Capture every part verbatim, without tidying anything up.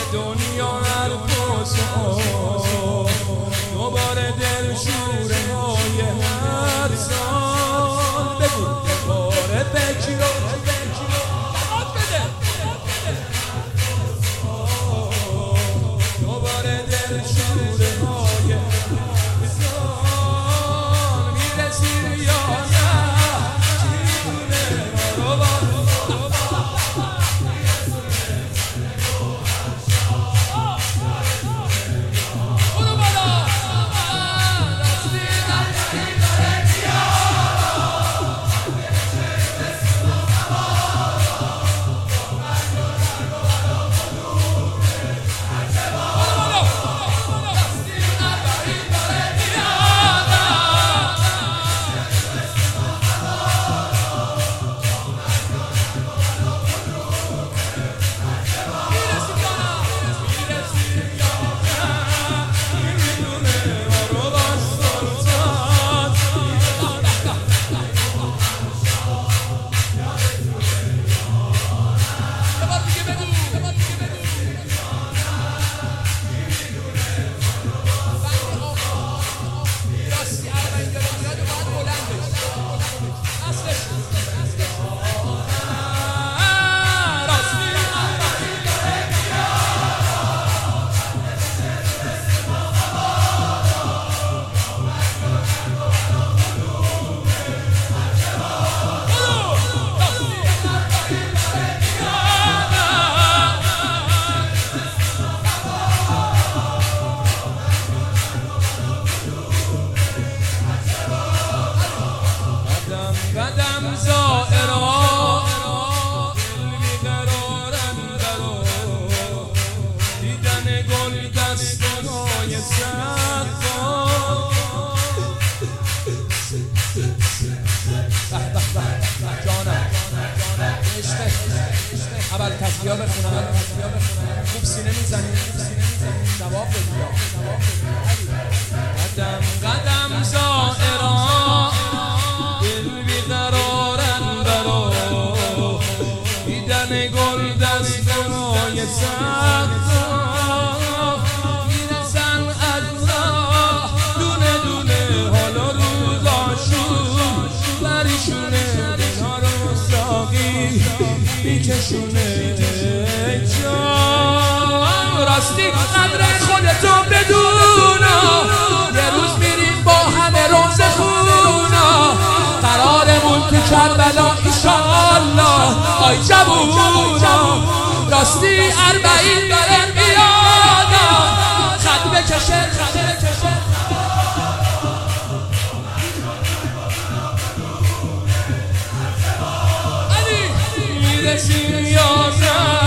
دنیا حرفاس دوباره دل شوره های هر سال بگو دوباره بگیر دوباره دل شوره های هر سال میرسی یا نه قدم زائرا دل بیقرارم درا دیدن گل دستهای سقا جانم عشق اول تسبیح بخونم خوب سینه میزنی جواب بگیر قدم قدم زائرا گل دستای سقا میرسن از راه دونه دونه حالا روزاشون بریشونه دلها رو ساقی میکشونه جان راستی قدر خودتو بدونا یه روز میریم با همه روز خونا قرارمون تو کربلا ایشالله آی جوونا راستی اربعین داره میادم خط بکشه خط بکشه علی میرسی یا نه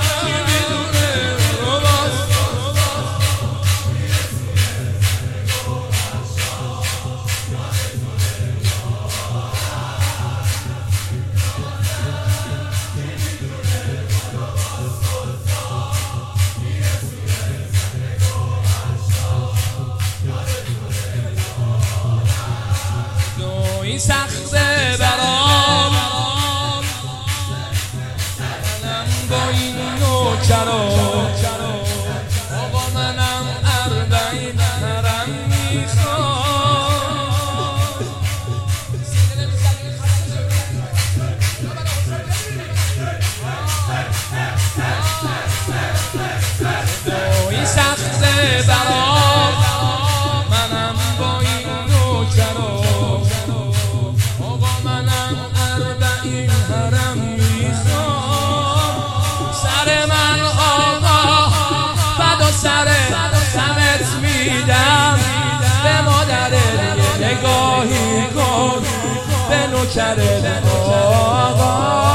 این سخته برام منم با این نوکرا آقا منم اربعین حرم میخوام این سخته برام منم با این نوکرا سر سمت میدم به مادر نگاهی کن به نوکر آقا